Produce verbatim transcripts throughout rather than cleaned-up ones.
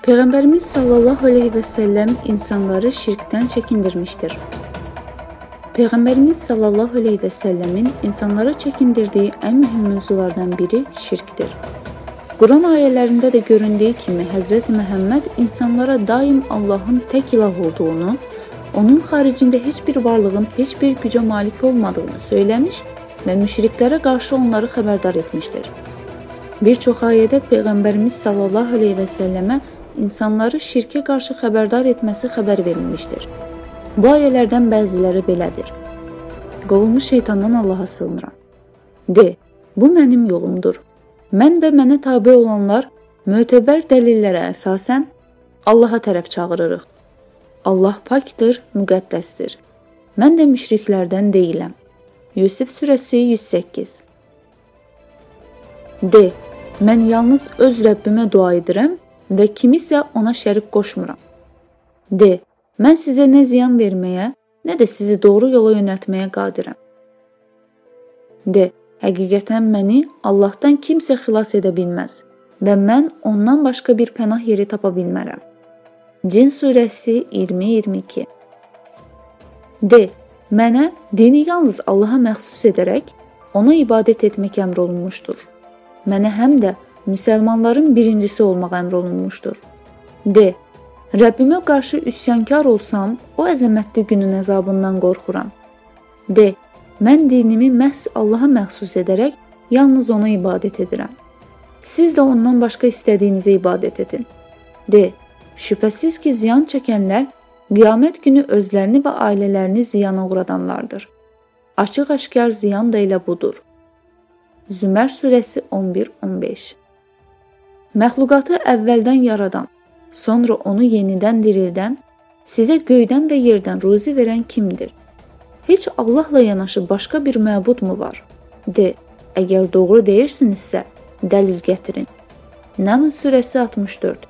Peyğəmbərimiz sallallahu aleyhi və səlləm insanları şirkdən çəkindirmişdir. Peyğəmbərimiz sallallahu aleyhi və səlləmin insanları çəkindirdiyi ən mühüm mövzulardan biri şirkdir. Quran ayələrində də göründüyü kimi Həzrəti Məhəmməd insanlara daim Allahın tək ilah olduğunu, onun xaricində heç bir varlığın heç bir gücə malik olmadığını söyləmiş və müşriklərə qarşı onları xəbərdar etmişdir. Bir çox ayədə Peyğəmbərimiz sallallahu aleyhi və səlləmə insanları şirkə qarşı xəbərdar etməsi xəbər verilmişdir. Bu ayələrdən bəziləri belədir. Qovulmuş şeytandan Allaha sığınıram. De, bu mənim yolumdur. Mən və mənə tabe olanlar mötəbər dəlillərə əsasən Allaha tərəf çağırırıq. Allah pakdır, müqəddəsdir. Mən də müşriklərdən deyiləm. Yusif surəsi yüz səkkiz. De, mən yalnız öz Rəbbimə dua edirəm və kimisə ona şərik qoşmuram. De, mən sizə nə ziyan verməyə, nə də sizi doğru yola yönəltməyə qadirəm. De, həqiqətən məni Allahdan kimsə xilas edə bilməz və mən ondan başqa bir pənah yeri tapa bilmərəm. Cin surəsi iyirmi iyirmi iki. De, mənə dini yalnız Allaha məxsus edərək ona ibadət etmək əmr olunmuşdur. Mənə həm də müsəlmanların birincisi olmaq əmr olunmuşdur. De, Rəbbimə qarşı üsyankar olsam, o əzəmətli günün əzabından qorxuram. De, mən dinimi məhz Allaha məxsus edərək yalnız ona ibadət edirəm. Siz də ondan başqa istədiyinizə ibadət edin. De, şübhəsiz ki, ziyan çəkənlər qiyamət günü özlərini və ailələrini ziyana uğradanlardır. Açıq-aşkar ziyan da elə budur. Zümər surəsi on bir on beş. Məxluqatı əvvəldən yaradan, sonra onu yenidən dirildən, sizə göydən və yerdən ruzi verən kimdir? Heç Allahla yanaşı başqa bir məbud mu var? De, əgər doğru deyirsinizsə, dəlil gətirin. Nəml surəsi altmış dörd.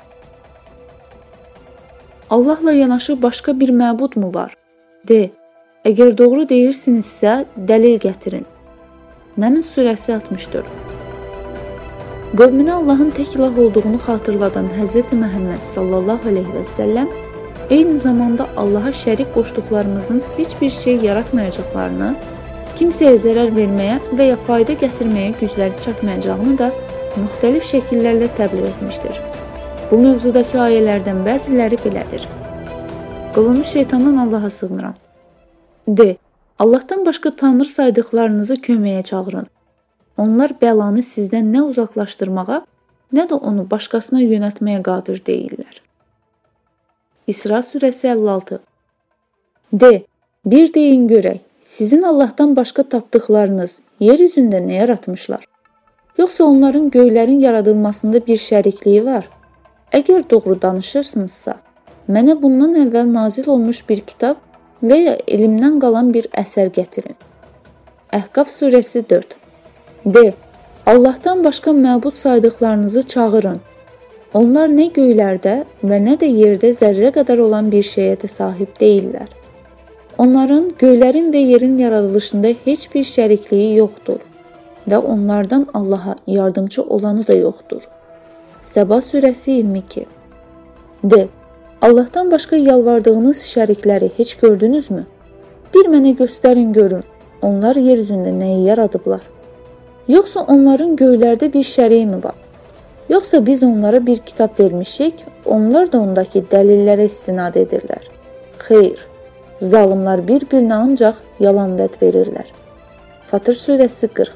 Allahla yanaşı başqa bir məbud mu var? De, əgər doğru deyirsinizsə, dəlil gətirin. Nəml surəsi altmış dörd. Qövmünə Allahın tək ilah olduğunu xatırladan Həzrəti Məhəmməd sallallahu aleyhi və səlləm eyni zamanda Allaha şərik qoşduqlarımızın heç bir şey yaratmayacaqlarını, kimsəyə zərər verməyə və ya fayda gətirməyə gücləri çatmayacağını da müxtəlif şəkillərlə təbliğ etmişdir. Bu mövzudakı ayələrdən bəziləri belədir. Qovulmuş şeytandan Allaha sığınıram. De, Allahdan başqa tanrı saydıqlarınızı köməyə çağırın. Onlar bəlanı sizdən nə uzaqlaşdırmağa, nə də onu başqasına yönəltməyə qadir deyirlər. İsra surəsi əlli altı. De, bir deyin görək, sizin Allahdan başqa tapdıqlarınız yer üzündə nə yaratmışlar? Yoxsa onların göylərin yaradılmasında bir şərikliyi var? Əgər doğru danışırsınızsa, mənə bundan əvvəl nazil olmuş bir kitab və ya elmdən qalan bir əsər gətirin. Əhqaf surəsi dörd. De, Allahdan başqa məbud saydıqlarınızı çağırın. Onlar nə göylərdə və nə də yerdə zərrə qədər olan bir şeyə də sahib deyillər. Onların göylərin və yerin yaradılışında heç bir şərikliyi yoxdur və onlardan Allaha yardımcı olanı da yoxdur. Səba surəsi iyirmi iki. De, Allahdan başqa yalvardığınız şərikləri heç gördünüzmü? Bir mənə göstərin görün, onlar yer üzündə nəyi yaradıblar? Yoxsa onların göylərdə bir şəriyi mi var? Yoxsa biz onlara bir kitab vermişik, onlar da ondakı dəlillərə istinad edirlər. Xeyr, zalimlar bir-birinə ancaq yalan vəd verirlər. Fatır surəsi qırx.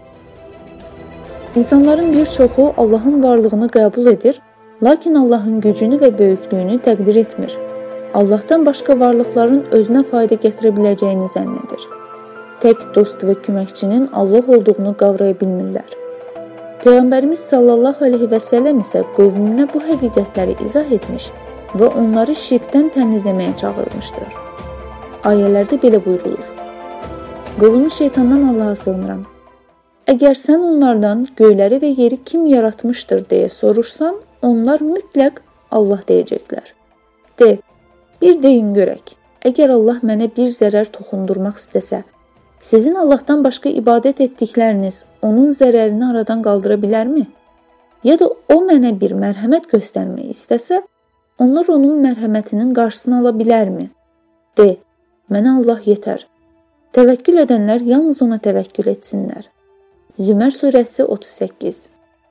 İnsanların bir çoxu Allahın varlığını qəbul edir, lakin Allahın gücünü və böyüklüyünü təqdir etmir. Allahdan başqa varlıqların özünə fayda gətirə biləcəyini zənn edir. Tək dost və köməkçinin Allah olduğunu qavraya bilmirlər. Peyğəmbərimiz sallallahu aleyhi və səlləm isə qövmünə bu həqiqətləri izah etmiş və onları şirkdən təmizləməyə çağırmışdır. Ayələrdə belə buyurulur. Qovulmuş şeytandan Allaha sığınıram. Əgər sən onlardan göyləri və yeri kim yaratmışdır deyə sorursan, onlar mütləq Allah deyəcəklər. De, bir deyin görək, əgər Allah mənə bir zərər toxundurmaq istəsə, sizin Allahdan başqa ibadət etdikləriniz onun zərərini aradan qaldıra bilərmi? ya da o mənə bir mərhəmət göstərmək istəsə, onlar onun mərhəmətinin qarşısını ala bilərmi? De, mənə Allah yetər. Təvəkkül edənlər yalnız ona təvəkkül etsinlər. Zümər surəsi otuz səkkiz.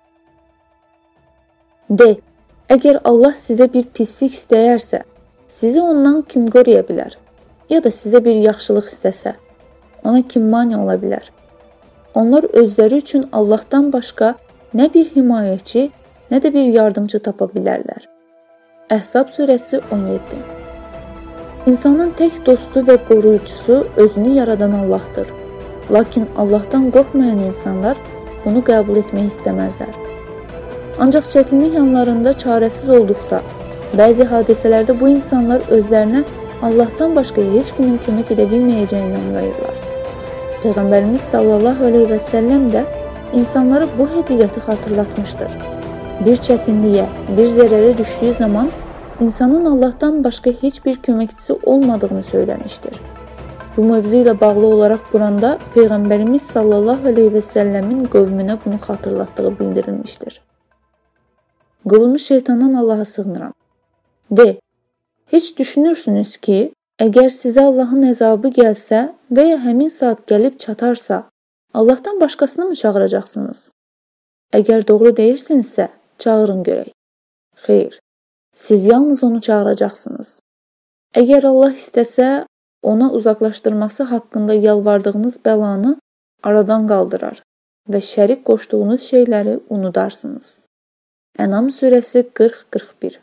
De, əgər Allah sizə bir pislik istəyərsə, sizi ondan kim qoruya bilər? Ya da sizə bir yaxşılıq istəsə, ona kim mane ola bilər? Onlar özləri üçün Allahdan başqa nə bir himayəçi, nə də bir yardımcı tapa bilərlər. Əhzab surəsi on yeddi. İnsanın tək dostu və qoruyucusu özünü yaradan Allahdır. Lakin Allahdan qorxmayan insanlar bunu qəbul etmək istəməzlər. Ancaq çətinlik anlarında çarəsiz olduqda, bəzi hadisələrdə bu insanlar özlərinə Allahdan başqa heç kimin kömək edə bilməyəcəyini anlayırlar. Peyğəmbərimiz sallallahu əleyhi və səlləm də insanlara bu həqiqəti xatırlatmışdır. Bir çətinliyə, bir zərərə düşdüyü zaman insanın Allahdan başqa heç bir köməkçisi olmadığını söyləmişdir. Bu mövzu ilə bağlı olaraq Quranda Peyğəmbərimiz sallallahu əleyhi və səlləmin qövmünə bunu xatırlatdığı bildirilmişdir. Qovulmuş şeytandan Allaha sığınıram. De, heç düşünürsünüz ki, əgər sizə Allahın əzabı gəlsə və ya həmin saat gəlib çatarsa, Allahdan başqasını mı çağıracaqsınız? Əgər doğru deyirsinizsə, çağırın görək. Xeyr, siz yalnız onu çağıracaqsınız. Əgər Allah istəsə, ona uzaqlaşdırması haqqında yalvardığınız bəlanı aradan qaldırar və şərik qoşduğunuz şeyləri unudarsınız. Ənam surəsi qırx qırx bir.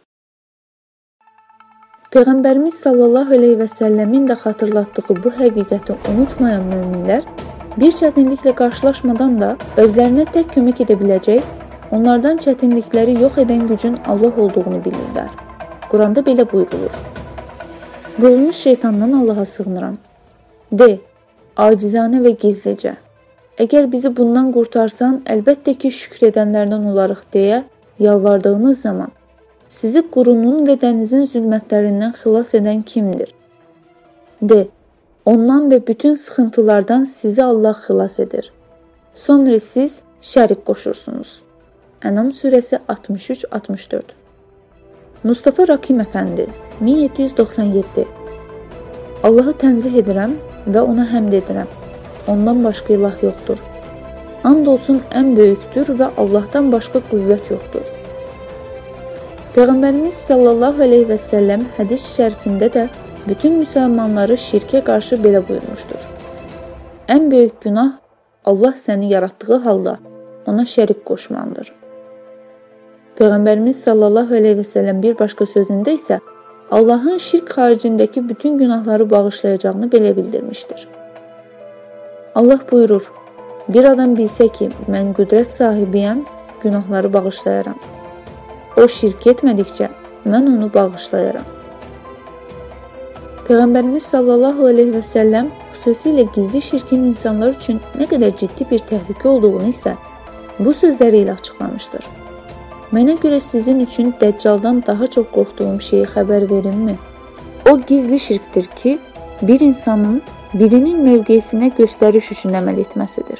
Peyğəmbərimiz sallallahu əleyhi və səlləmin də xatırlatdığı bu həqiqəti unutmayan möminlər bir çətinliklə qarşılaşmadan da özlərinə tək kömək edə biləcək, onlardan çətinlikləri yox edən gücün Allah olduğunu bilirlər. Quranda belə buyurulur. Qovulmuş şeytandan Allaha sığınıram. De, acizanə və gizlicə. Əgər bizi bundan qurtarsan, əlbəttə ki, şükür edənlərdən olarıq deyə yalvardığınız zaman, sizi qurunun və dənizin zülmətlərindən xilas edən kimdir? De, ondan və bütün sıxıntılardan sizi Allah xilas edir. Sonra siz şərik qoşursunuz. Ənam surəsi altmış üç altmış dörd. Mustafa Rakim Əfəndi, min yeddi yüz doxsan yeddi. Allahı tənzih edirəm və ona həmd edirəm. Ondan başqa ilah yoxdur. And olsun ən böyükdür və Allahdan başqa qüvvət yoxdur. Peyğəmbərimiz sallallahu əleyhi və səlləm hədis şərifində də bütün müsəlmanları şirkə qarşı belə buyurmuşdur. Ən böyük günah Allah səni yaratdığı halda ona şərik qoşmandır. Peyğəmbərimiz sallallahu əleyhi və səlləm bir başqa sözündə isə Allahın şirk xaricindəki bütün günahları bağışlayacağını belə bildirmişdir. Allah buyurur, bir adam bilsə ki, mən qüdrət sahibiyəm, günahları bağışlayaram. O şirk etmədikcə, mən onu bağışlayaram. Peyğəmbərimiz sallallahu əleyhi və səlləm xüsusilə gizli şirkin insanlar üçün nə qədər ciddi bir təhlükə olduğunu isə bu sözləri ilə açıqlamışdır. Mənə görə sizin üçün Dəccaldan daha çox qorxduğum şeyi xəbər verimmi? O gizli şirkdir ki, bir insanın birinin mövqeyisinə göstəriş üçün əməl etməsidir.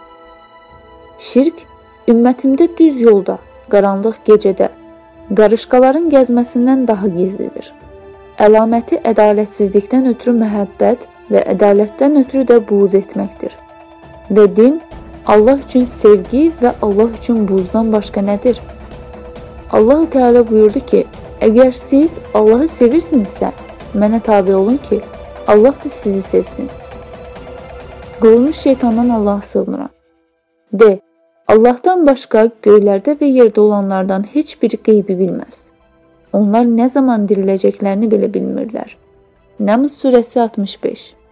Şirk, ümmətimdə düz yolda, qaranlıq gecədə, qarışqaların gəzməsindən daha gizlidir. Əlaməti ədalətsizlikdən ötürü məhəbbət və ədalətdən ötürü də buğz etməkdir. Və din, Allah üçün sevgi və Allah üçün buğzdan başqa nədir? Allah-u Teala buyurdu ki, əgər siz Allahı sevirsinizsə, mənə tabi olun ki, Allah da sizi sevsin. Qovulmuş şeytandan Allaha sığınıram. De, Allahdan başqa göylərdə və yerdə olanlardan heç biri qeybi bilməz. Onlar nə zaman diriləcəklərini belə bilmirlər. Nəml surəsi altmış beş.